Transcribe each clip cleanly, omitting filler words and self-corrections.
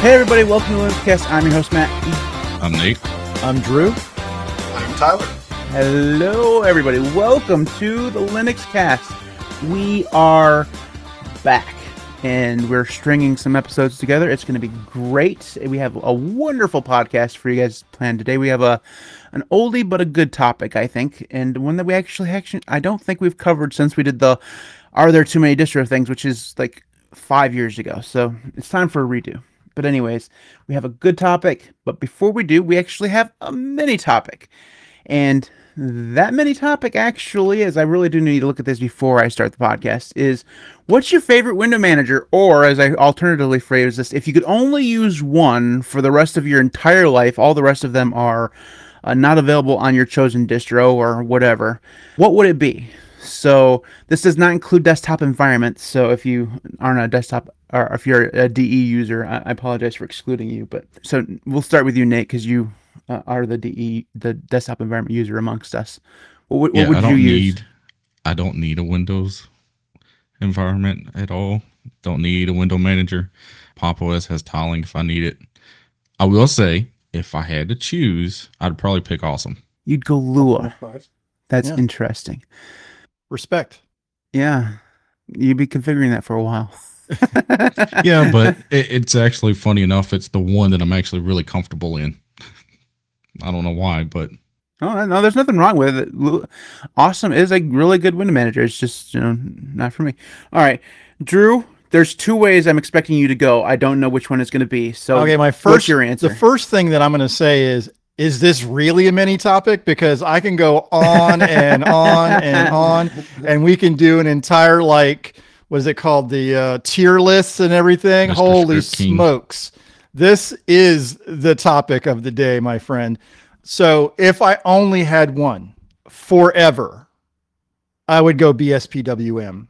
Hey everybody, welcome to the Linuxcast. I'm your host, Matt. I'm Nate. I'm Drew. I'm Tyler. Hello everybody, welcome to the Linuxcast. We are back, and we're stringing some episodes together. It's going to be great. We have a wonderful podcast for you guys planned today. We have an oldie but a good topic, I think, and one that we actually I don't think we've covered since we did the Are There Too Many Distro things, which is like 5 years ago. So it's time for a redo. But anyways, we have a good topic, but before we do, we actually have a mini topic. And that mini topic actually, as I really do need to look at this before I start the podcast, is what's your favorite window manager? Or as I alternatively phrase this, if you could only use one for the rest of your entire life, all the rest of them are not available on your chosen distro or whatever, what would it be? So this does not include desktop environments. So if you aren't a desktop, or if you're a DE user, I apologize for excluding you. But so we'll start with you, Nate, because you are the desktop environment user amongst us. What would you use? I don't need a Windows environment at all. Don't need a window manager. Pop! OS has tiling if I need it. I will say, if I had to choose, I'd probably pick Awesome. You'd go Lua. That's interesting. Respect. Yeah. You'd be configuring that for a while. Yeah, but it's actually funny enough. It's the one that I'm actually really comfortable in. I don't know why, but Oh no, there's nothing wrong with it. Awesome is a really good window manager. It's just not for me. All right, Drew. There's two ways I'm expecting you to go. I don't know which one it's going to be. So okay, what's your answer? The first thing that I'm going to say is this really a mini topic? Because I can go on and on and on, and we can do an entire, like, what is it called? The tier lists and everything. Mr. Holy Script King. smokes. This is the topic of the day, my friend. So if I only had one forever, I would go BSPWM.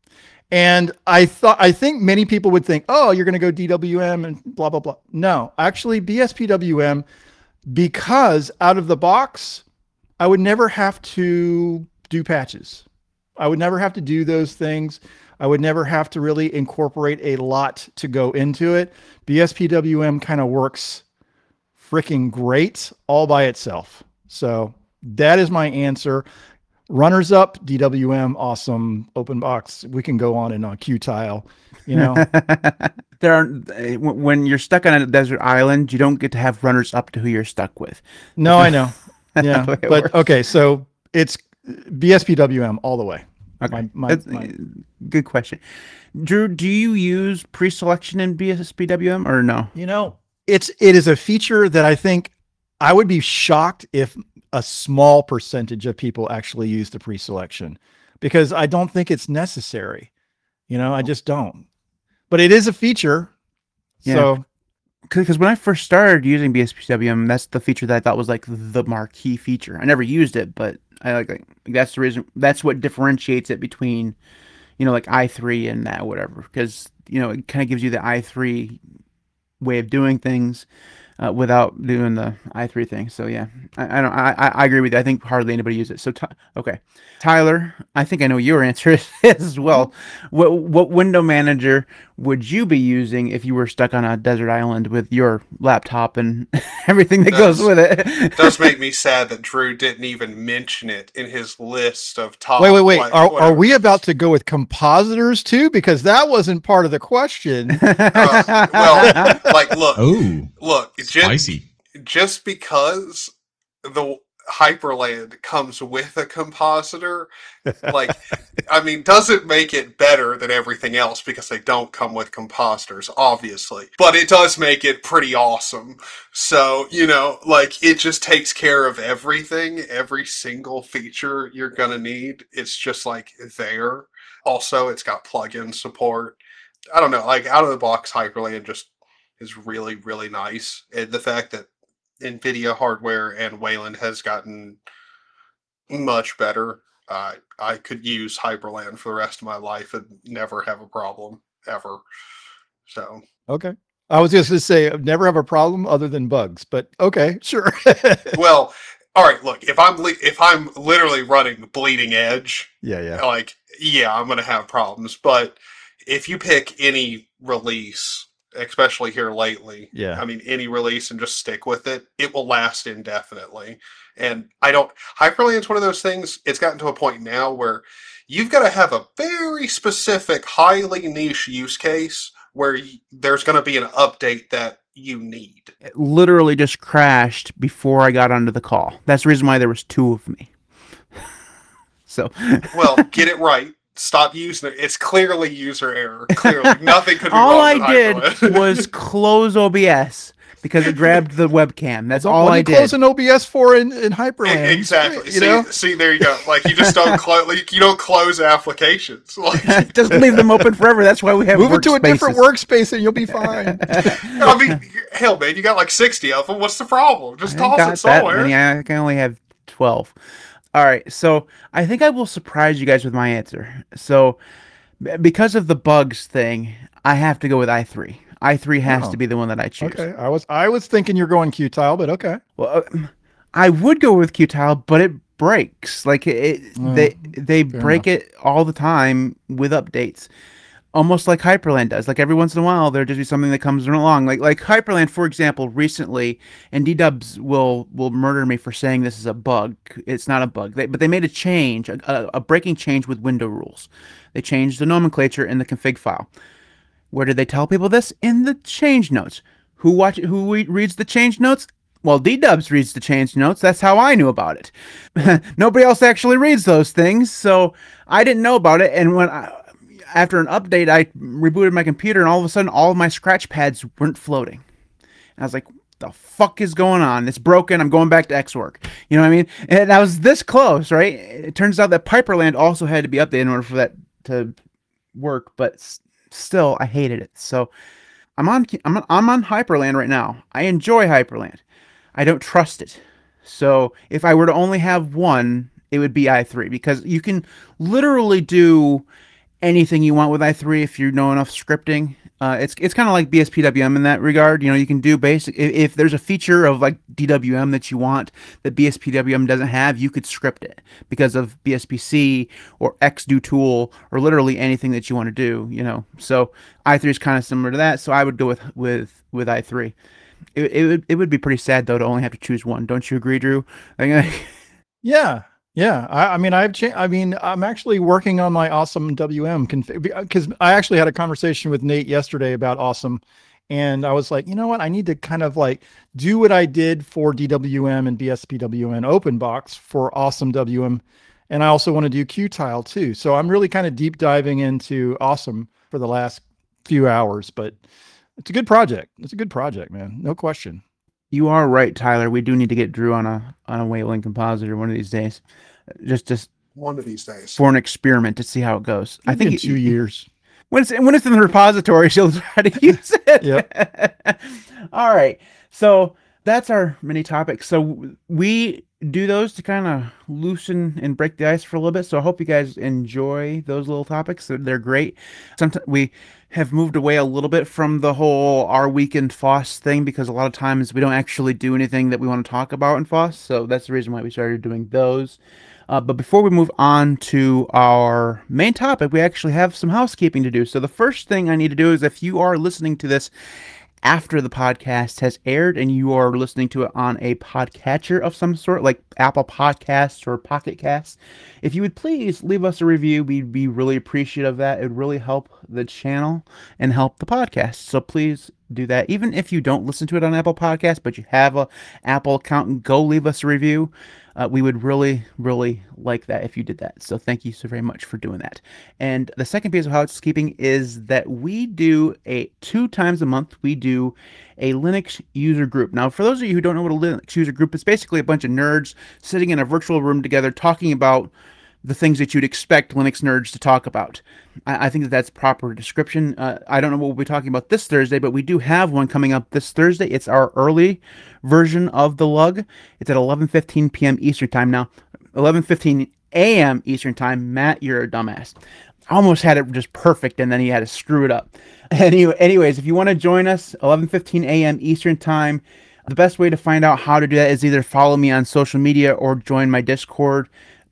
And I think many people would think, oh, you're going to go DWM and blah, blah, blah. No, actually BSPWM, because out of the box, I would never have to do patches. I would never have to do those things. I would never have to really incorporate a lot to go into it. BSPWM kind of works freaking great all by itself. So that is my answer. Runners up, DWM, awesome, open box. We can go on and on, Qtile, you know. There are, when you're stuck on a desert island, you don't get to have runners up to who you're stuck with. No, I know. Yeah, but okay, so it's BSPWM all the way. Okay, good question. Drew, do you use pre-selection in BSPWM or no? You know, it is a feature that I think I would be shocked if a small percentage of people actually use the pre-selection, because I don't think it's necessary. You know, I just don't. But it is a feature. Yeah. So, because when I first started using BSPWM, that's the feature that I thought was like the marquee feature. I never used it, but I like that's the reason. That's what differentiates it between, like i3 and that whatever. Because it kind of gives you the i3 way of doing things without doing the i3 thing. So yeah, I agree with you. I think hardly anybody uses it. So okay, Tyler, I think I know your answer is as well. What window manager would you be using if you were stuck on a desert island with your laptop and everything that goes with it? It does make me sad that Drew didn't even mention it in his list of top. Wait. Are we about to go with compositors too? Because that wasn't part of the question. Look, spicy. Just because the Hyperland comes with a compositor, doesn't make it better than everything else, because they don't come with compositors, obviously. But it does make it pretty awesome. So, it just takes care of everything, every single feature you're gonna need. It's just there. Also, it's got plugin support. I don't know, out of the box, Hyperland just is really, really nice. And the fact that NVIDIA hardware and Wayland has gotten much better. I could use Hyperland for the rest of my life and never have a problem, ever. So okay. I was just going to say, never have a problem other than bugs, but okay, sure. Well, all right, look, if I'm literally running bleeding edge, yeah, I'm going to have problems. But if you pick any release especially here lately. Yeah. I mean, any release and just stick with it, it will last indefinitely. And I don't, Hyperland's one of those things, it's gotten to a point now where you've got to have a very specific, highly niche use case where there's going to be an update that you need. It literally just crashed before I got onto the call. That's the reason why there was 2 of me. So, Well, get it right. Stop using it. It's clearly user error. Clearly, nothing could be all wrong with I did Hyperland. was close OBS because it grabbed the webcam. That's all what I are you did. closing OBS for in Hyperland? Exactly. You know? See, there you go. Like you just don't close. Like, you don't close applications. Like, Just leave them open forever. That's why we have Move it to a different workspaces. workspace and you'll be fine. I mean, hell, man, you got like 60 of them. What's the problem? Just I toss got it somewhere. that many. I can only have 12. All right, so I think I will surprise you guys with my answer. So, because of the bugs thing, I have to go with i3. i3 has Oh, to be the one that I choose. Okay, I was thinking you're going Qtile, but okay. Well, I would go with Qtile, but it breaks. Like they break it all the time with updates. Almost like Hyperland does. Like every once in a while, there'll just be something that comes along. Like Hyperland, for example, recently, and D-Dubs will murder me for saying this is a bug. It's not a bug. But they made a change, a breaking change with window rules. They changed the nomenclature in the config file. Where did they tell people this? In the change notes. Who reads the change notes? Well, D-Dubs reads the change notes. That's how I knew about it. Nobody else actually reads those things, so I didn't know about it. And after an update, I rebooted my computer, and all of a sudden, all of my scratch pads weren't floating. And I was like, the fuck is going on? It's broken. I'm going back to Xwork. You know what I mean? And I was this close, right? It turns out that Piperland also had to be updated in order for that to work, but still, I hated it. So I'm on Hyperland right now. I enjoy Hyperland. I don't trust it. So if I were to only have one, it would be i3, because you can literally do anything you want with i3 if you know enough scripting. It's kind of like BSPWM in that regard. You know, you can do basic. If there's a feature of like DWM that you want that BSPWM doesn't have, you could script it because of BSPC or XDoTool or literally anything that you want to do. You know, so i3 is kind of similar to that. So I would go with i3. It would be pretty sad though to only have to choose one. Don't you agree, Drew? Yeah. I mean, I'm actually working on my Awesome WM config because I actually had a conversation with Nate yesterday about Awesome, and I was like, you know what, I need to kind of like do what I did for DWM and BSPWM OpenBox for Awesome WM, and I also want to do Qtile too. So I'm really kind of deep diving into Awesome for the last few hours, but it's a good project. It's a good project, man. No question. You are right, Tyler. We do need to get Drew on a Wayland compositor one of these days, just One of these days. for an experiment to see how it goes. I think in 2 years. when it's in the repository, she'll try to use it. Yep. All right. So that's our mini topic. So we do those to kind of loosen and break the ice for a little bit. So I hope you guys enjoy those little topics. They're great. Sometimes we have moved away a little bit from the whole our weekend FOSS thing because a lot of times we don't actually do anything that we want to talk about in FOSS. So that's the reason why we started doing those. But before we move on to our main topic, we actually have some housekeeping to do. So the first thing I need to do is, if you are listening to this after the podcast has aired and you are listening to it on a podcatcher of some sort, like Apple Podcasts or Pocket Casts, if you would please leave us a review, we'd be really appreciative of that. It would really help the channel and help the podcast. So please do that. Even if you don't listen to it on Apple Podcasts, but you have an Apple account, go leave us a review. We would really, really like that if you did that. So thank you so very much for doing that. And the second piece of housekeeping is that we do 2 times a month, we do a Linux user group. Now, for those of you who don't know what a Linux user group is, basically a bunch of nerds sitting in a virtual room together talking about the things that you'd expect Linux nerds to talk about. I think that's proper description. I don't know what we'll be talking about this Thursday, but we do have one coming up this Thursday. It's our early version of the Lug. It's at 11:15 p.m. Eastern Time now. 11:15 a.m. Eastern Time. Matt, you're a dumbass. I almost had it just perfect, and then he had to screw it up. Anyways, if you want to join us, 11:15 a.m. Eastern Time, the best way to find out how to do that is either follow me on social media or join my Discord.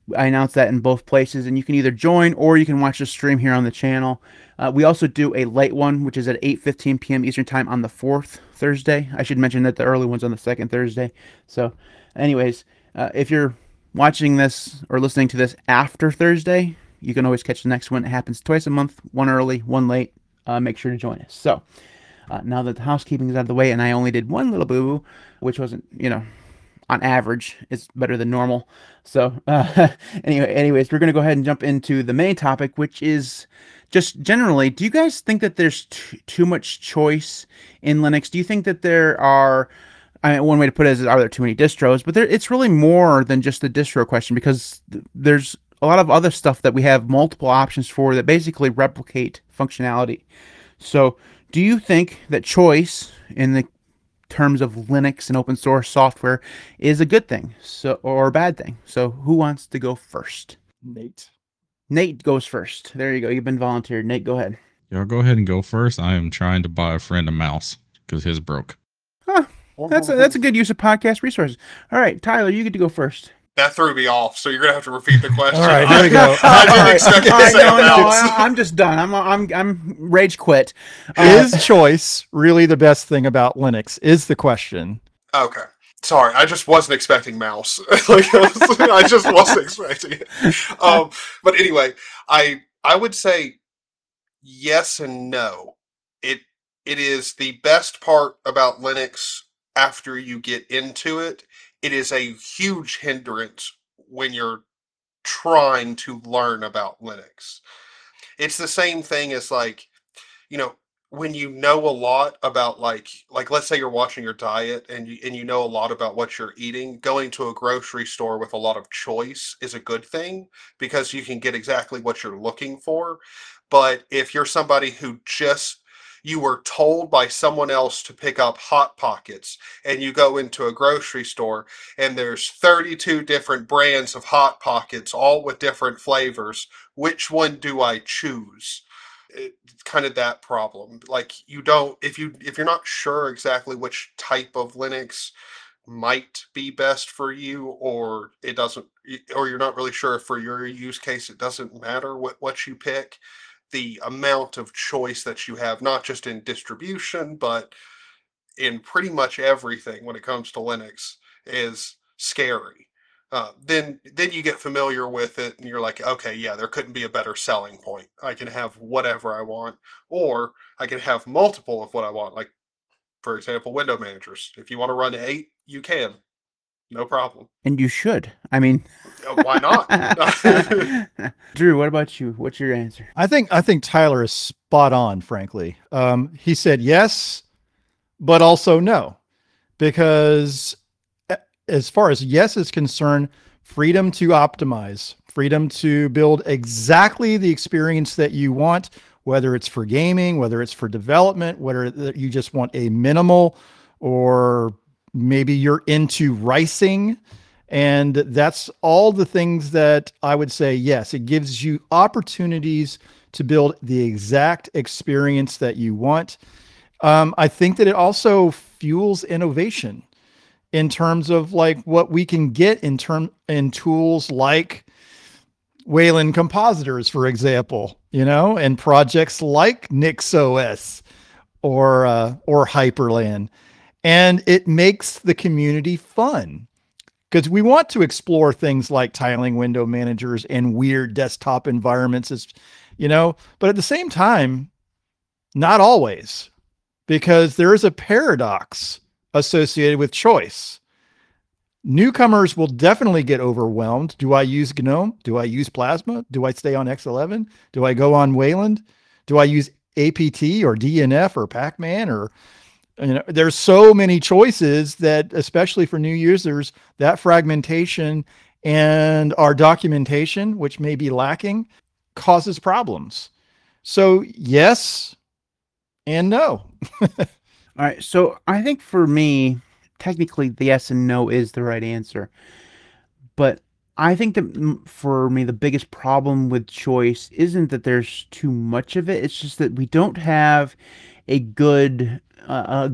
I announce that in both places, and you can either join or you can watch the stream here on the channel. We also do a late one, which is at 8:15 p.m. Eastern Time on the 4th Thursday. I should mention that the early one's on the 2nd Thursday. So, anyways, if you're watching this or listening to this after Thursday, you can always catch the next one. It happens twice a month, one early, one late. Make sure to join us. So, now that the housekeeping is out of the way, and I only did one little boo-boo, which wasn't, on average, it's better than normal. So, anyways, we're going to go ahead and jump into the main topic, which is just generally, do you guys think that there's too much choice in Linux? Do you think that there are, one way to put it is, are there too many distros? But it's really more than just the distro question, because there's a lot of other stuff that we have multiple options for that basically replicate functionality. So, do you think that choice in the terms of Linux and open source software is a good thing, or a bad thing? So who wants to go first? Nate goes first. There you go. You've been volunteered. Nate, go ahead. Y'all go ahead and go first. I am trying to buy a friend a mouse because his broke. Huh. That's a good use of podcast resources. All right, Tyler, you get to go first. That threw me off, so you're gonna have to repeat the question. All right, here we go. I didn't expect you to say that. I'm just done. I'm rage quit. Is choice really the best thing about Linux? Is the question. Okay. Sorry, I just wasn't expecting mouse. I just wasn't expecting it. But anyway, I would say yes and no. It is the best part about Linux after you get into it. It is a huge hindrance when you're trying to learn about Linux. It's the same thing as when you know a lot about like let's say you're watching your diet and you know a lot about what you're eating, going to a grocery store with a lot of choice is a good thing because you can get exactly what you're looking for. But if you're somebody who you were told by someone else to pick up Hot Pockets, and you go into a grocery store and there's 32 different brands of Hot Pockets, all with different flavors. Which one do I choose? It's kind of that problem. Like if you're not sure exactly which type of Linux might be best for you, or you're not really sure if for your use case it doesn't matter what you pick, the amount of choice that you have, not just in distribution, but in pretty much everything when it comes to Linux, is scary. Then you get familiar with it and you're like, okay, yeah, there couldn't be a better selling point. I can have whatever I want, or I can have multiple of what I want. Like, for example, window managers. If you want to run 8, you can. No problem. And you should. I mean, why not? Drew, what about you? What's your answer? I think Tyler is spot on, frankly. He said yes, but also no, because as far as yes is concerned, freedom to optimize, freedom to build exactly the experience that you want, whether it's for gaming, whether it's for development, whether you just want a minimal, or maybe you're into ricing. And that's all the things that I would say, yes, it gives you opportunities to build the exact experience that you want. I think that it also fuels innovation in terms of like what we can get in tools like Wayland compositors, for example, and projects like NixOS or Hyperland. And it makes the community fun because we want to explore things like tiling window managers and weird desktop environments, but at the same time, not always, because there is a paradox associated with choice. Newcomers will definitely get overwhelmed. Do I use GNOME? Do I use Plasma? Do I stay on X11? Do I go on Wayland? Do I use APT or DNF or Pacman? Or there's so many choices that, especially for new users, that fragmentation and our documentation, which may be lacking, causes problems. So yes and no. All right. So I think for me, technically the yes and no is the right answer. But I think that for me, the biggest problem with choice isn't that there's too much of it. It's just that we don't have a good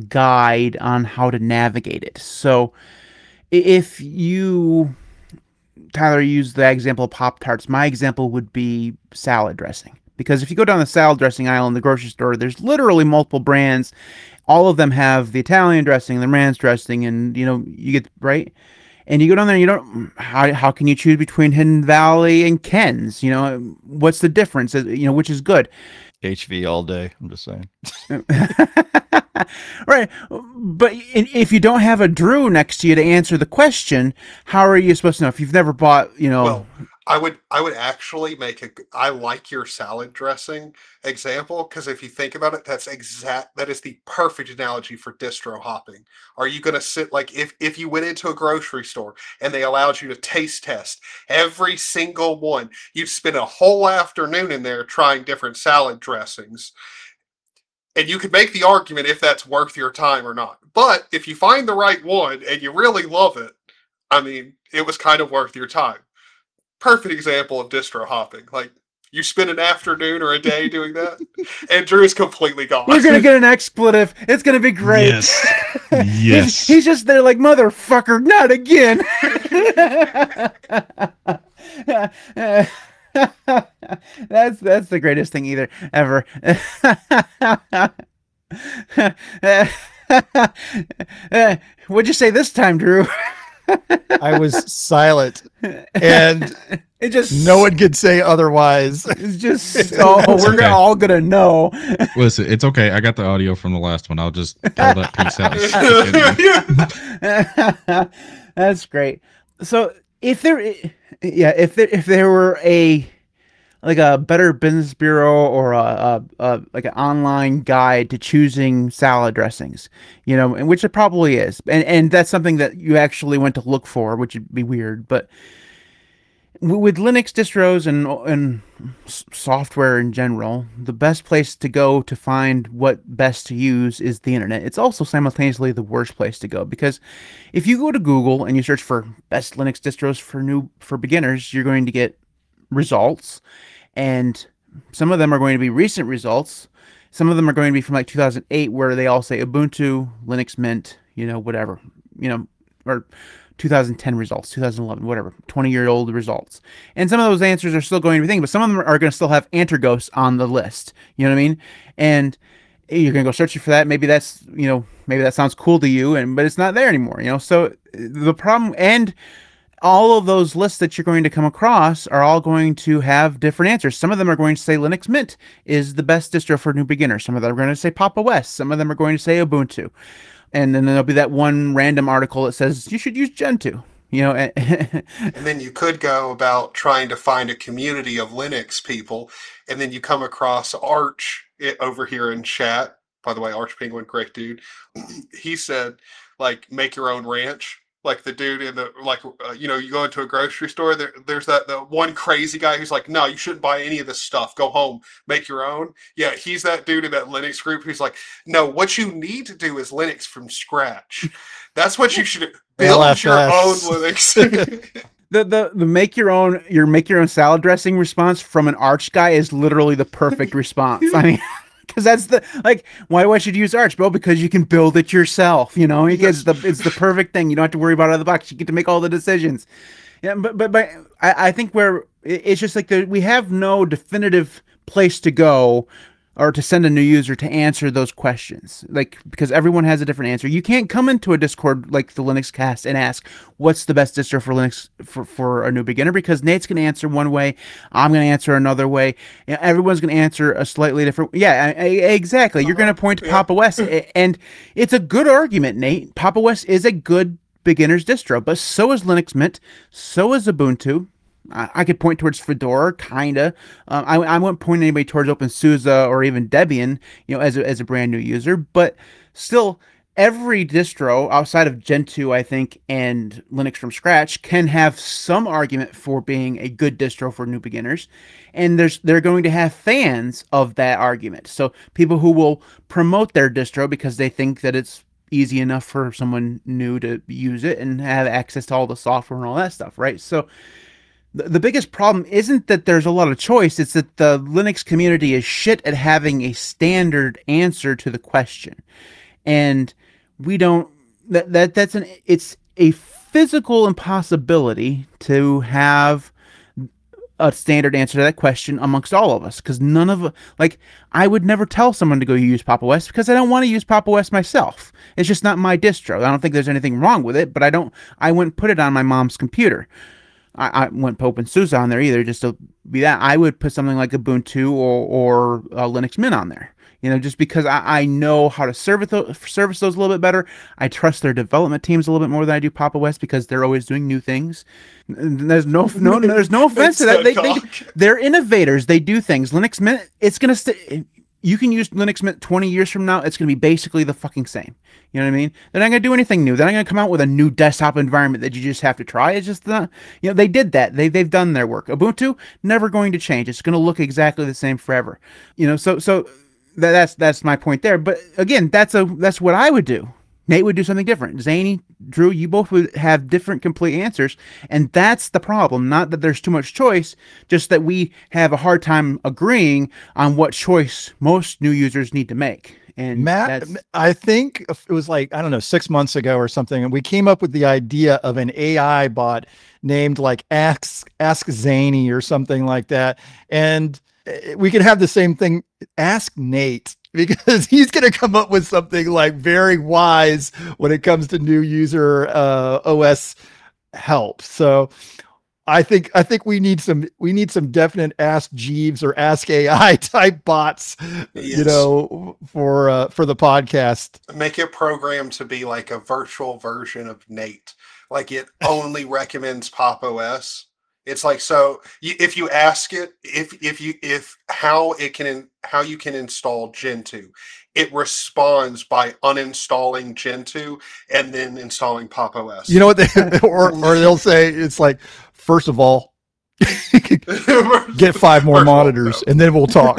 guide on how to navigate it. So if you Tyler used the example of Pop-Tarts. My example would be salad dressing. Because if you go down the salad dressing aisle in the grocery store, there's literally multiple brands. All of them have the Italian dressing, the ranch dressing, and you get right. And you go down there, and you don't. How can you choose between Hidden Valley and Ken's? What's the difference? Which is good. HV all day. I'm just saying. Right. But if you don't have a Drew next to you to answer the question, how are you supposed to know if you've never bought? Well, I would actually I like your salad dressing example, because if you think about it, that is the perfect analogy for distro hopping. Are you going to sit, like, if you went into a grocery store and they allowed you to taste test every single one, you'd spend a whole afternoon in there trying different salad dressings. And you could make the argument if that's worth your time or not. But if you find the right one and you really love it, I mean, it was kind of worth your time. Perfect example of distro hopping. Like, you spend an afternoon or a day doing that, and Drew is completely gone. You're gonna get an expletive. It's gonna be great. Yes. Yes. He's just there like, motherfucker, not again. That's the greatest thing ever. What'd you say this time, Drew? I was silent, and it just no one could say otherwise. It's just we're okay. all gonna know. Listen, it's okay. I got the audio from the last one. I'll just throw that piece out. That's great. So if there were a Better Business Bureau or a like an online guide to choosing salad dressings, and which it probably is, and that's something that you actually went to look for, which would be weird, but with Linux distros and software in general, the best place to go to find what best to use is the internet. It's also simultaneously the worst place to go, because if you go to Google and you search for best Linux distros for beginners, you're going to get results, and some of them are going to be recent results. Some of them are going to be from like 2008, where they all say Ubuntu, Linux Mint, whatever, or 2010 results, 2011, whatever, 20-year-old results. And some of those answers are still going to be things, but some of them are going to still have Antergos on the list. You know what I mean? And you're going to go searching for that. Maybe that's, maybe that sounds cool to you, but it's not there anymore, So the problem, and all of those lists that you're going to come across are all going to have different answers. Some of them are going to say Linux Mint is the best distro for new beginners. Some of them are going to say Papa West. Some of them are going to say Ubuntu. And then there'll be that one random article that says you should use Gentoo. And then you could go about trying to find a community of Linux people, and then you come across Arch over here in chat. By the way, Arch Penguin, great dude. He said, like, make your own ranch. Like the dude in the, you go into a grocery store, there's the one crazy guy who's like, no, you shouldn't buy any of this stuff. Go home, make your own. Yeah, he's that dude in that Linux group who's like, no, what you need to do is Linux from scratch. That's what you should build LFS. your own Linux. The make your own salad dressing response from an Arch guy is literally the perfect response. I mean, because that's why should you use Arch? Well, because you can build it yourself. It's the perfect thing. You don't have to worry about it out of the box. You get to make all the decisions. Yeah, but I think it's just like we have no definitive place to go or to send a new user to answer those questions, because everyone has a different answer. You can't come into a Discord like the Linux Cast and ask what's the best distro for Linux for a new beginner, because Nate's going to answer one way, I'm going to answer another way, everyone's going to answer a slightly different. Yeah, exactly. You're going to point to Papa West, and it's a good argument, Nate. Papa West is a good beginner's distro, but so is Linux Mint, so is Ubuntu. I could point towards Fedora, kinda. I wouldn't point anybody towards OpenSUSE or even Debian, as a brand new user. But still, every distro outside of Gentoo, I think, and Linux from scratch can have some argument for being a good distro for new beginners, and they're going to have fans of that argument. So people who will promote their distro because they think that it's easy enough for someone new to use it and have access to all the software and all that stuff, right? So the biggest problem isn't that there's a lot of choice, it's that the Linux community is shit at having a standard answer to the question. And we don't, it's a physical impossibility to have a standard answer to that question amongst all of us, because none of like I would never tell someone to go use Pop! OS because I don't want to use Pop! OS myself. It's just not my distro. I don't think there's anything wrong with it, but I wouldn't put it on my mom's computer. I wouldn't put OpenSUSE on there either, just to be that. I would put something like Ubuntu or Linux Mint on there. Just because I know how to service those a little bit better. I trust their development teams a little bit more than I do Pop! OS because they're always doing new things. There's no offense to that. They're innovators. They do things. Linux Mint, it's gonna stay. You can use Linux Mint 20 years from now. It's gonna be basically the fucking same. You know what I mean? They're not gonna do anything new. They're not gonna come out with a new desktop environment that you just have to try. It's just not. They did that. They've done their work. Ubuntu never going to change. It's gonna look exactly the same forever. So. That's my point there. But again, that's what I would do. Nate would do something different. Zany, Drew, you both would have different complete answers. And that's the problem. Not that there's too much choice, just that we have a hard time agreeing on what choice most new users need to make. And Matt, I think it was like, I don't know, 6 months ago or something. And we came up with the idea of an AI bot named like Ask Zany or something like that. And we could have the same thing. Ask Nate, because he's going to come up with something like very wise when it comes to new user OS help. So I think we need some definite Ask Jeeves or Ask AI type bots, Yes. For the podcast. Make it programmed to be like a virtual version of Nate. Like it only recommends Pop! OS. It's like, so if you ask it, how you can install Gentoo, it responds by uninstalling Gentoo and then installing Pop! OS. You know what or they'll say it's like, first of all, get 5 more monitors and then we'll talk.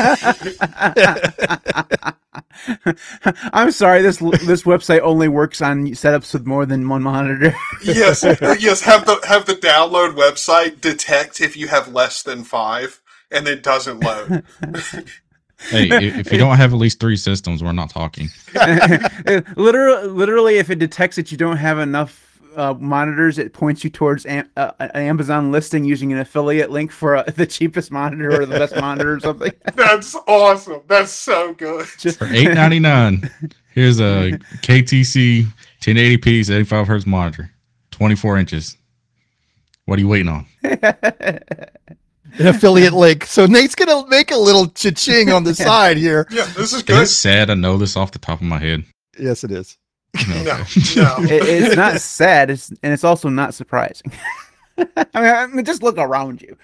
I'm sorry, this website only works on setups with more than one monitor. Yes. Have the download website detect if you have less than 5 and then doesn't load. Hey, if you don't have at least 3 systems, we're not talking. Literally, if it detects that you don't have enough monitors, it points you towards an Amazon listing using an affiliate link for the cheapest monitor or the best monitor or something. That's awesome. That's so good. For $8.99, here's a KTC 1080p 75 hertz monitor, 24 inches. What are you waiting on? An affiliate link. So Nate's gonna make a little cha-ching on the side here. Yeah, this is good. It's sad. I know this off the top of my head. Yes, it is. No. It's not sad, and it's also not surprising. I mean, just look around you.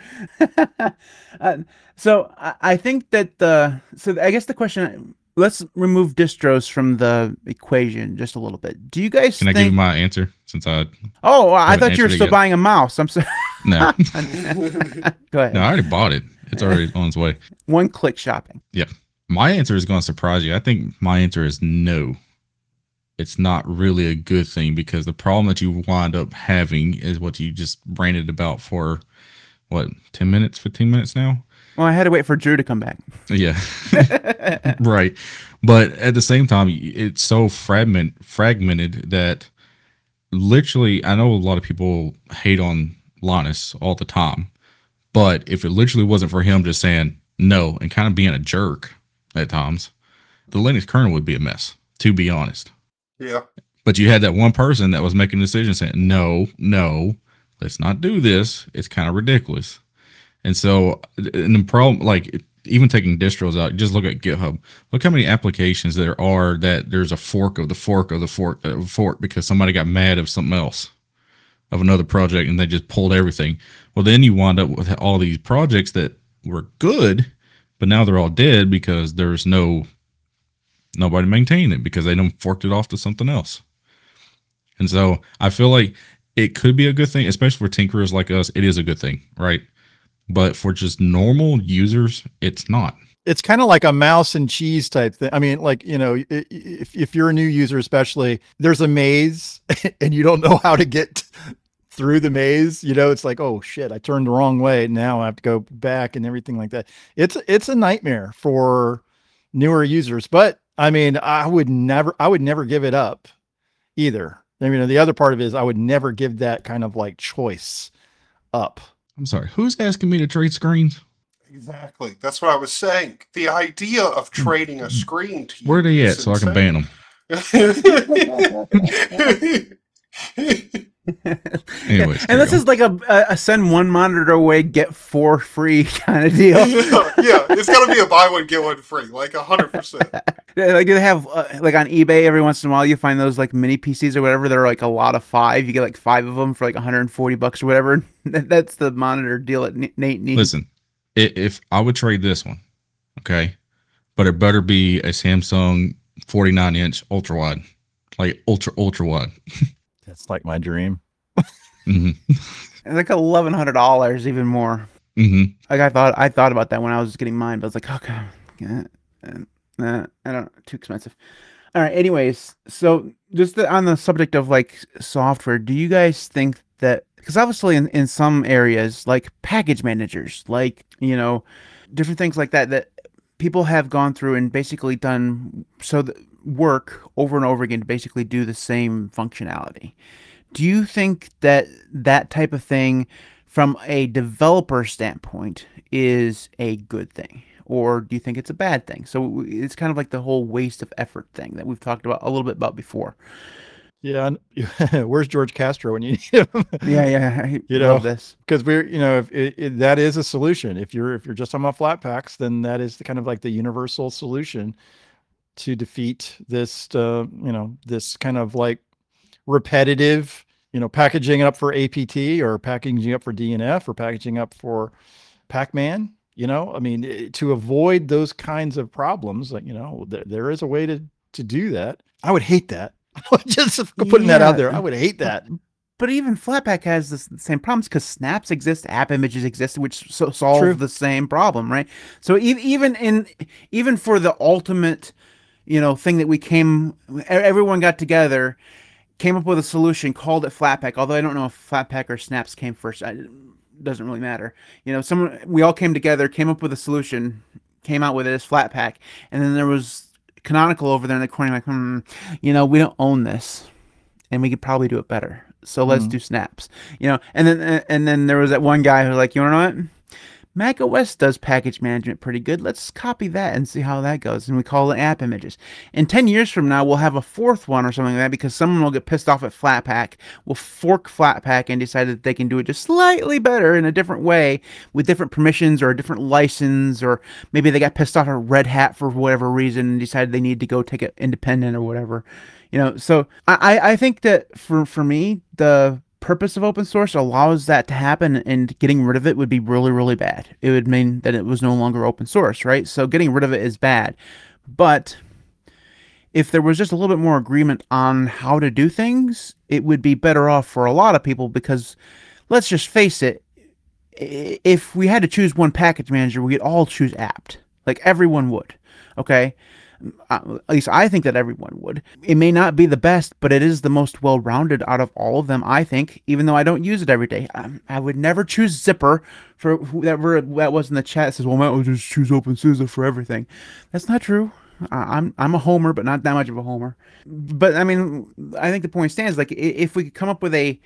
So I think that I guess the question, let's remove distros from the equation just a little bit. Do you guys Can I give you my answer since I I thought you were answered it still yet? buying a mouse. I'm sorry. No. Go ahead. No, I already bought it. It's already on its way. One-click shopping. Yeah. My answer is going to surprise you. I think my answer is no. It's not really a good thing, because the problem that you wind up having is what you just ranted about for, 10 minutes, 15 minutes now? Well, I had to wait for Drew to come back. Yeah. Right. But at the same time, it's so fragmented that literally, I know a lot of people hate on Linus all the time, but if it literally wasn't for him just saying no and kind of being a jerk at times, the Linux kernel would be a mess, to be honest. Yeah. But you had that one person that was making a decision saying, no, let's not do this. It's kind of ridiculous. And so, and the problem, like even taking distros out, just look at GitHub. Look how many applications there are that there's a fork of the fork of the fork of the fork because somebody got mad of something else, of another project, and they just pulled everything. Well, then you wind up with all these projects that were good, but now they're all dead because there's nobody maintaining it because they done forked it off to something else. And so I feel like it could be a good thing, especially for tinkerers like us. It is a good thing, right? But for just normal users, it's not. It's kind of like a mouse and cheese type thing. I mean, like, if you're a new user, especially, there's a maze and you don't know how to get through the maze, it's like, oh shit, I turned the wrong way. Now I have to go back and everything like that. It's a nightmare for newer users, but I mean, I would never give it up either. I mean, the other part of it is I would never give that kind of like choice up. I'm sorry. Who's asking me to trade screens? Exactly. That's what I was saying. The idea of trading a screen to you Where are they at is so I can ban them? Anyways, And this is like a send one monitor away, get 4 free kind of deal. Yeah, it's got to be a buy one get one free, like 100%. Like they have like on eBay every once in a while you find those like mini PCs or whatever. They're like a lot of 5. You get like 5 of them for like $140 or whatever. That's the monitor deal that Nate needs. Listen, if I would trade this one, okay, but it better be a Samsung 49-inch ultra wide, like ultra wide. That's like my dream. Mm-hmm. It's like $1,100, even more. Mm-hmm. Like I thought about that when I was getting mine, but I was like, okay, I don't, too expensive. All right. Anyways, so just on the subject of like software, do you guys think that, because obviously in some areas like package managers, like, you know, different things like that, that people have gone through and basically done work over and over again to basically do the same functionality. Do you think that that type of thing from a developer standpoint is a good thing? Or do you think it's a bad thing? So it's kind of like the whole waste of effort thing that we've talked about a little bit about before. Yeah. Where's George Castro when you need him? Yeah. I You love know, this. because we're, you know, if that is a solution. If you're just talking about flat packs, then that is the kind of like the universal solution to defeat this, you know, this kind of like repetitive, you know, packaging up for APT or packaging up for DNF or packaging up for Pac-Man. You know, I mean, to avoid those kinds of problems, like, you know, there is a way to do that. I would hate that. Just putting that out there, I would hate that. But even Flatpak has the same problems because snaps exist, app images exist, which solve True. the same problem, right? So even for the ultimate, you know, thing that everyone got together, came up with a solution, called it Flatpak. Although I don't know if Flatpak or snaps came first. Doesn't really matter. You know, we all came together, came up with a solution, came out with it as Flatpak, and then there was Canonical over there in the corner, like, you know, we don't own this, and we could probably do it better. So let's do snaps, you know. And then there was that one guy who was like, you know what? Mac OS does package management pretty good. Let's copy that and see how that goes. And we call it app images. In 10 years from now, we'll have a fourth one or something like that because someone will get pissed off at Flatpak, will fork Flatpak and decide that they can do it just slightly better in a different way with different permissions or a different license, or maybe they got pissed off at Red Hat for whatever reason and decided they need to go take it independent or whatever. You know, so I think that for me, the purpose of open source allows that to happen, and getting rid of it would be really, really bad. It would mean that it was no longer open source, right? So getting rid of it is bad. But if there was just a little bit more agreement on how to do things, it would be better off for a lot of people because let's just face it, if we had to choose one package manager, we'd all choose apt. Like everyone would, okay? At least I think that everyone would. It may not be the best, but it is the most well-rounded out of all of them, I think, even though I don't use it every day. I would never choose Zypper for whoever that was in the chat says, well, Matt would just choose OpenSUSE for everything. That's not true. I'm a homer, but not that much of a homer. But I mean, I think the point stands, like, if we could come up with a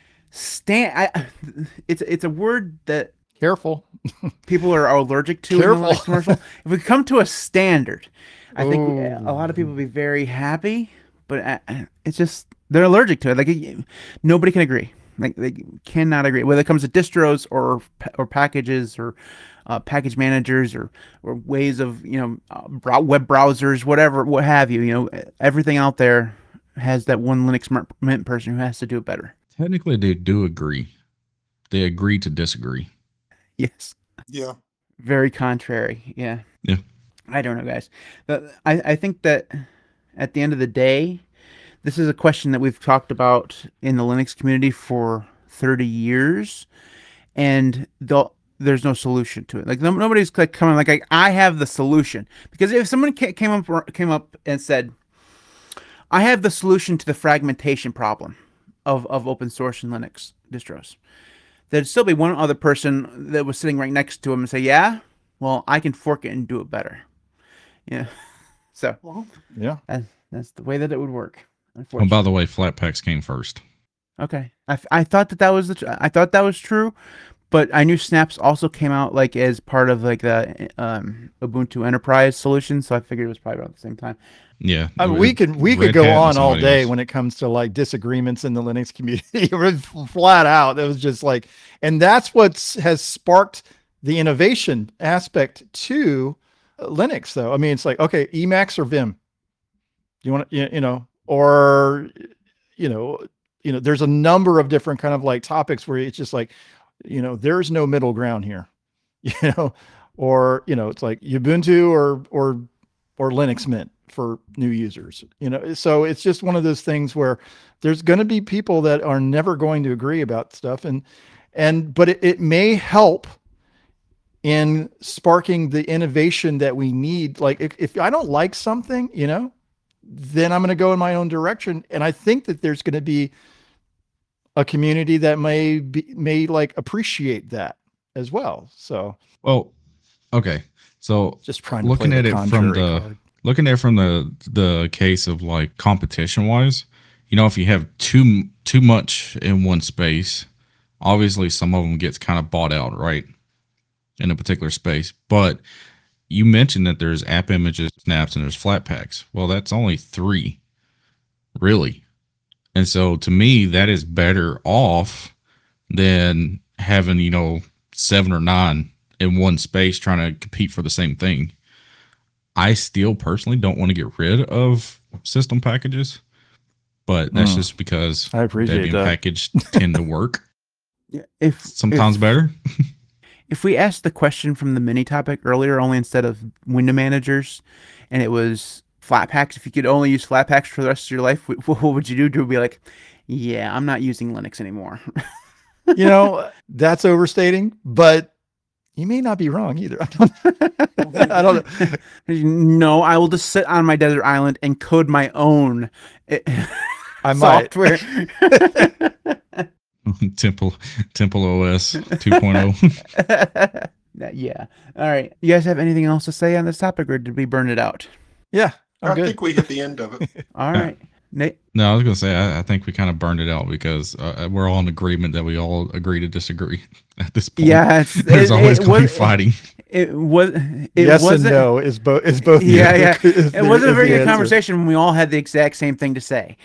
it's a word that Careful. people are allergic to in the Careful. Linux commercial. If we come to a standard, I think Ooh. a lot of people would be very happy, but it's just they're allergic to it. Like nobody can agree. Like they cannot agree whether it comes to distros or packages or package managers or ways of, you know, web browsers, whatever, what have you. You know, everything out there has that one Linux Mint person who has to do it better. Technically, they do agree. They agree to disagree. Yes. Yeah. Very contrary. Yeah. Yeah. I don't know, guys. I think that at the end of the day, this is a question that we've talked about in the Linux community for 30 years, and there's no solution to it. Like nobody's coming like I have the solution. Because if someone came up and said, I have the solution to the fragmentation problem of open source and Linux distros, there'd still be one other person that was sitting right next to him and say, yeah, well, I can fork it and do it better. Yeah. So Yeah. that's the way that it would work. Oh, Unfortunately. by the way, Flatpaks came first. Okay. I thought that was I thought that was true, but I knew Snaps also came out like as part of like the Ubuntu Enterprise solution, so I figured it was probably around the same time. Yeah, I mean, we could Red go Hat and on all somebody day else. when it comes to like disagreements in the Linux community. Flat out, it was just like, and that's what has sparked the innovation aspect to Linux. Though, I mean, it's like, okay, Emacs or Vim. You want to, or there's a number of different kind of like topics where it's just like, there's no middle ground here, or it's like Ubuntu or Linux Mint for new users, so it's just one of those things where there's going to be people that are never going to agree about stuff, but it may help in sparking the innovation that we need. Like if I don't like something, then I'm going to go in my own direction. And I think that there's going to be a community that may like appreciate that as well. So, Well, okay. So just trying to looking play at the it from contrary the card. looking at it from the case of like competition wise, if you have too much in one space, obviously some of them gets kind of bought out, right? In a particular space. But you mentioned that there's app images, snaps, and there's Flatpaks. Well, that's only 3, really. And so to me, that is better off than having, 7 or 9 in one space trying to compete for the same thing. I still personally don't want to get rid of system packages, but that's just because I appreciate Debian that. package tend to work Yeah, if sometimes better. If we asked the question from the mini topic earlier, only instead of window managers, and it was Flatpaks, if you could only use Flatpaks for the rest of your life, what would you do? Drew would be like, yeah, I'm not using Linux anymore. That's overstating, but you may not be wrong either. I don't know. No, I will just sit on my desert island and code my own I might. software. Temple OS 2.0. Yeah. All right. You guys have anything else to say on this topic, or did we burn it out? Yeah, I'm I good. think we hit the end of it. All right. Nate? No, I was going to say, I think we kind of burned it out because we're all in agreement that we all agree to disagree at this point. Yeah. There's always going to be fighting. It was. Yes and wasn't, no is both. Is both. Yeah. is It wasn't a is very the good answer. conversation when we all had the exact same thing to say,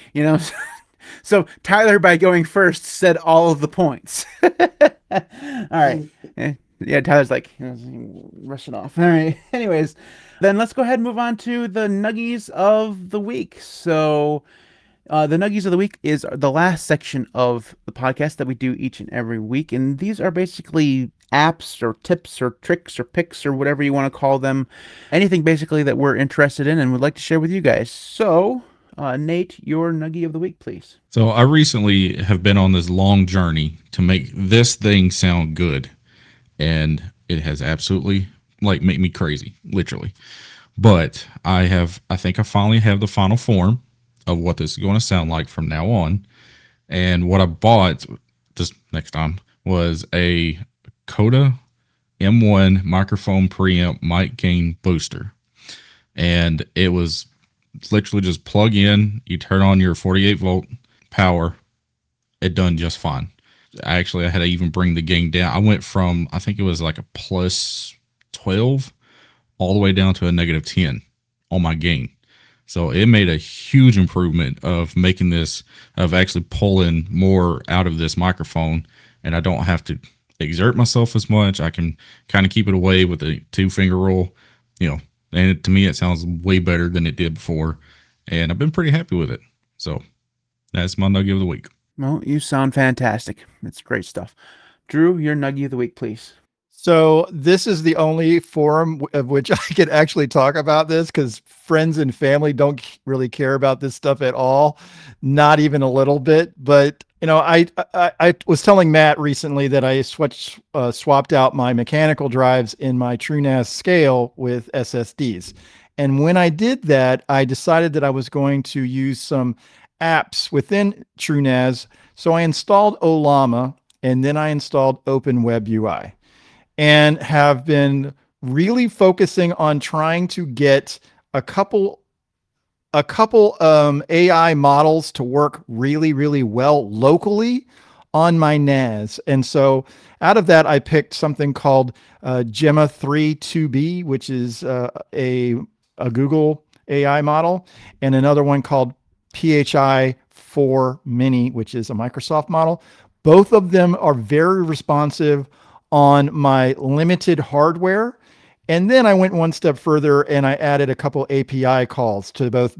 So Tyler, by going first, said all of the points. All right. Yeah, Tyler's like rushing off. All right. Anyways, then let's go ahead and move on to the Nuggies of the week. So the Nuggies of the week is the last section of the podcast that we do each and every week. And these are basically apps or tips or tricks or picks or whatever you want to call them. Anything basically that we're interested in and would like to share with you guys. So Nate, your Nuggie of the week, please. So I recently have been on this long journey to make this thing sound good. And it has absolutely made me crazy, literally. But I think I finally have the final form of what this is going to sound like from now on. And what I bought this next time was a Coda M1 microphone preamp mic gain booster. And it was literally just plug in, you turn on your 48 volt power, it done just fine. Actually, I had to even bring the gain down. I went from, I think it was like a plus 12 all the way down to a negative 10 on my gain. So it made a huge improvement of making this, of actually pulling more out of this microphone. And I don't have to exert myself as much. I can kind of keep it away with a 2-finger rule, and to me, it sounds way better than it did before. And I've been pretty happy with it. So that's my Nugget of the week. Well, you sound fantastic. It's great stuff. Drew, your Nuggie of the week, please. So this is the only forum of which I can actually talk about this, because friends and family don't really care about this stuff at all, not even a little bit. But I was telling Matt recently that I swapped out my mechanical drives in my TrueNAS scale with SSDs, and when I did that, I decided that I was going to use some apps within TrueNAS. So I installed Ollama, and then I installed OpenWebUI. And have been really focusing on trying to get a couple a couple AI models to work really, really well locally on my NAS. And so out of that, I picked something called Gemma 3 2B, which is a Google AI model, and another one called PHI 4 Mini, which is a Microsoft model. Both of them are very responsive on my limited hardware. And then I went one step further and I added a couple API calls to both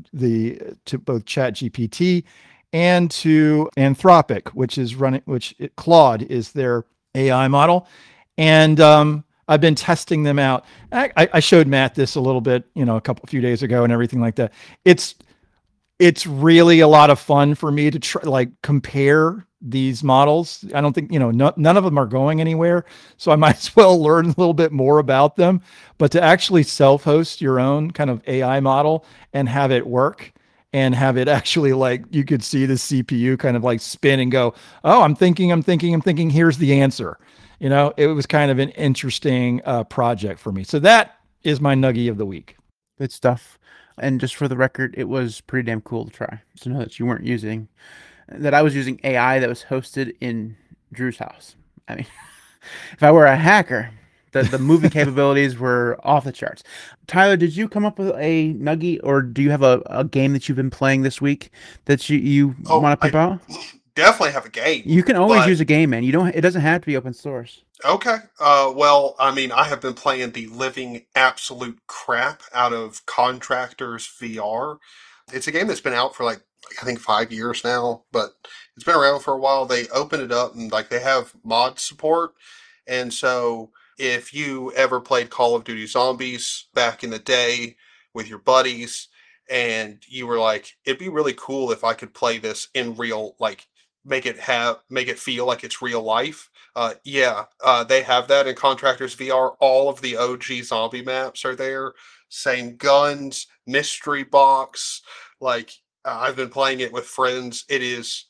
ChatGPT and to Anthropic, which Claude is their AI model. And I've been testing them out. I showed Matt this a little bit, a few days ago and everything like that. It's really a lot of fun for me to try, compare these models. I don't think, none of them are going anywhere. So I might as well learn a little bit more about them, but to actually self-host your own kind of AI model and have it work and have it actually you could see the CPU kind of spin and go, oh, I'm thinking, here's the answer. It was kind of an interesting project for me. So that is my nuggie of the week. Good stuff. And just for the record, it was pretty damn cool to try. So know that I was using AI that was hosted in Drew's house. I mean, if I were a hacker, the moving capabilities were off the charts. Tyler, did you come up with a nuggie, or do you have a game that you've been playing this week that you want to pimp out? Definitely have a game. You can always use a game, man. It doesn't have to be open source. Okay. Well, I mean, I have been playing the living absolute crap out of Contractors VR. It's a game that's been out for I think 5 years now, but it's been around for a while. They opened it up and they have mod support. And so if you ever played Call of Duty Zombies back in the day with your buddies and you were like, it'd be really cool if I could play this in real, make it feel like it's real life. They have that in Contractors VR. All of the OG zombie maps are there. Same guns, mystery box. I've been playing it with friends. It is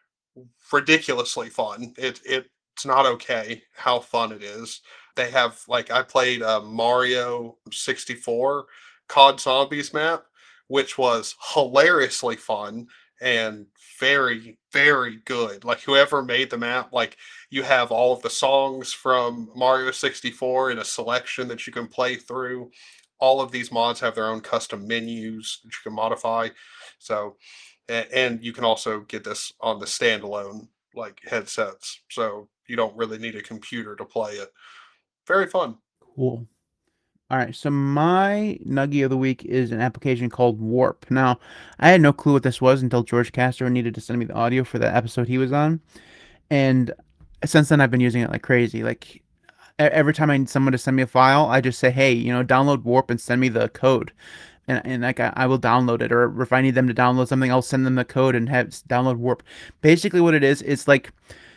ridiculously fun. It's not okay how fun it is. They have I played Mario 64 COD Zombies map, which was hilariously fun and very, very good. Whoever made the map, you have all of the songs from Mario 64 in a selection that you can play through. All of these mods have their own custom menus that you can modify. So, and you can also get this on the standalone headsets. So you don't really need a computer to play it. Very fun. Cool. All right, so my nuggie of the week is an application called Warp. Now, I had no clue what this was until George Castro needed to send me the audio for the episode he was on. And since then, I've been using it like crazy. Every time I need someone to send me a file, I just say, hey, download Warp and send me the code. And I will download it. Or if I need them to download something, I'll send them the code and have download Warp. Basically what it is, it's like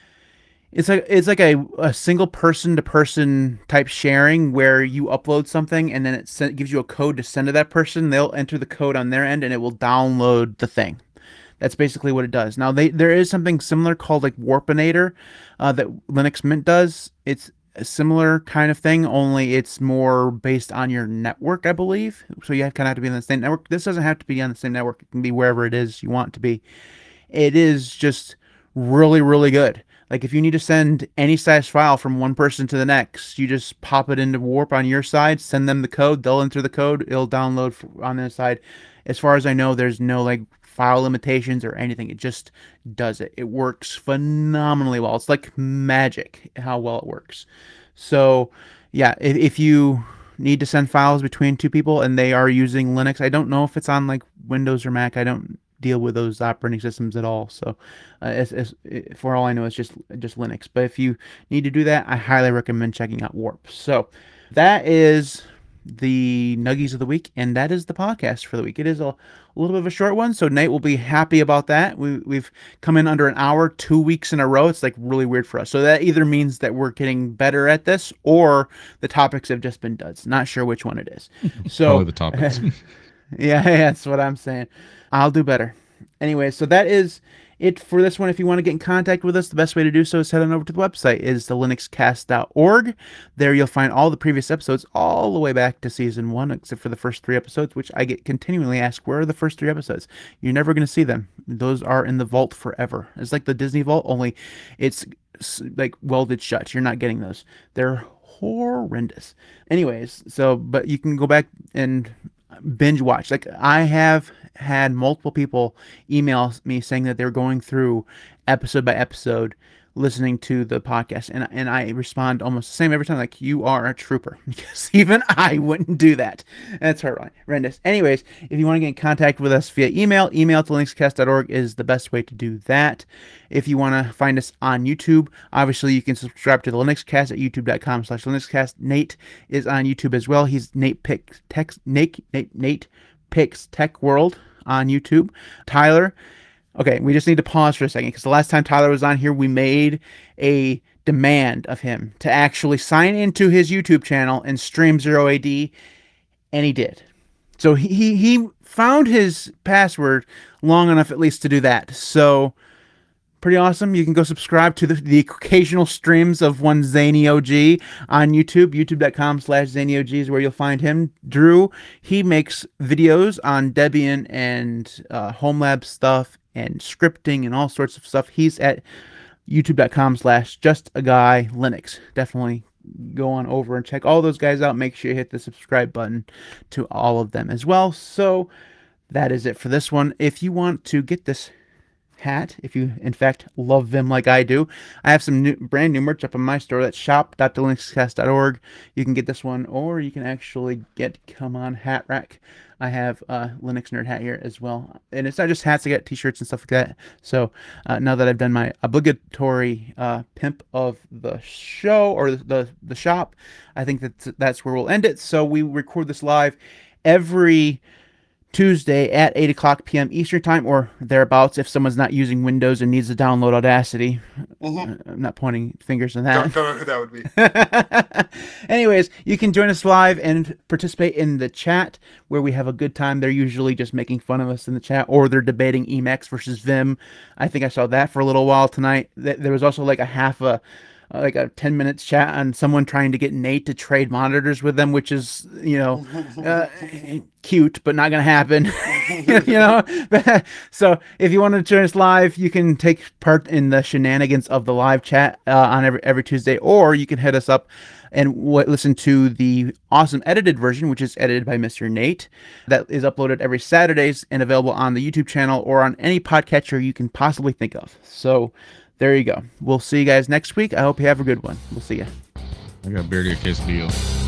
a single person to person type sharing where you upload something and then it gives you a code to send to that person. They'll enter the code on their end and it will download the thing. That's basically what it does. Now there is something similar called Warpinator that Linux Mint does. It's a similar kind of thing, only it's more based on your network, I believe. So you kind of have to be on the same network. This doesn't have to be on the same network. It can be wherever it is you want it to be. It is just really, really good. If you need to send any size file from one person to the next, you just pop it into Warp on your side, send them the code, they'll enter the code, it'll download on their side. As far as I know, there's no file limitations or anything. It just does it. It works phenomenally well. It's like magic how well it works. So yeah, if you need to send files between two people and they are using Linux, I don't know if it's on Windows or Mac. I don't deal with those operating systems at all, so for all I know, it's just Linux. But if you need to do that, I highly recommend checking out Warp. So that is the nuggies of the week, and that is the podcast for the week. It is a little bit of a short one, so Nate will be happy about that. We've come in under an hour 2 weeks in a row. It's really weird for us, so that either means that we're getting better at this or the topics have just been duds. Not sure which one it is. So probably the topics. Yeah, that's what I'm saying. I'll do better. Anyway, so that is it for this one. If you want to get in contact with us, the best way to do so is head on over to the website, is the linuxcast.org. There you'll find all the previous episodes all the way back to season 1, except for the first 3 episodes, which I get continually asked, where are the first 3 episodes? You're never going to see them. Those are in the vault forever. It's like the Disney vault, only it's like welded shut. You're not getting those. They're horrendous. Anyways, but you can go back and binge watch. Like, I have had multiple people email me saying that they're going through episode by episode listening to the podcast, and I respond almost the same every time, like, you are a trooper, because even I wouldn't do that. That's horrendous. Anyways, if you want to get in contact with us via email to linuxcast.org is the best way to do that. If you want to find us on YouTube, obviously you can subscribe to the Linuxcast at youtube.com/linuxcast. Nate is on YouTube as well. He's Nate Picks Tech World on YouTube. Tyler, okay, we just need to pause for a second, because the last time Tyler was on here, we made a demand of him to actually sign into his YouTube channel and stream 0AD, and he did. So he found his password long enough at least to do that. So pretty awesome. You can go subscribe to the occasional streams of one Zany OG on YouTube. YouTube.com/ZanyOG is where you'll find him. Drew, he makes videos on Debian and HomeLab stuff and scripting and all sorts of stuff. He's at youtube.com/JustAGuyLinux. Definitely go on over and check all those guys out. Make sure you hit the subscribe button to all of them as well. So that is it for this one. If you want to get this hat, if you in fact love Vim like I do, I have some brand new merch up on my store. That's shop.thelinuxcast.org. You can get this one, or you can actually get Come On Hat Rack. I have a Linux Nerd hat here as well, and it's not just hats. I got t-shirts and stuff like that. So now that I've done my obligatory pimp of the show, or the shop, I think that's where we'll end it. So we record this live every Tuesday at 8 o'clock p.m. Eastern Time, or thereabouts, if someone's not using Windows and needs to download Audacity. I'm not pointing fingers on that. Don't know who that would be. Anyways, you can join us live and participate in the chat, where we have a good time. They're usually just making fun of us in the chat, or they're debating Emacs versus Vim. I think I saw that for a little while tonight. There was also like a 10 minutes chat on someone trying to get Nate to trade monitors with them, which is, cute, but not going to happen. So if you want to join us live, you can take part in the shenanigans of the live chat on every Tuesday, or you can hit us up and listen to the awesome edited version, which is edited by Mr. Nate. That is uploaded every Saturdays and available on the YouTube channel or on any podcatcher you can possibly think of. So there you go. We'll see you guys next week. I hope you have a good one. We'll see you. I got barely a quesadilla.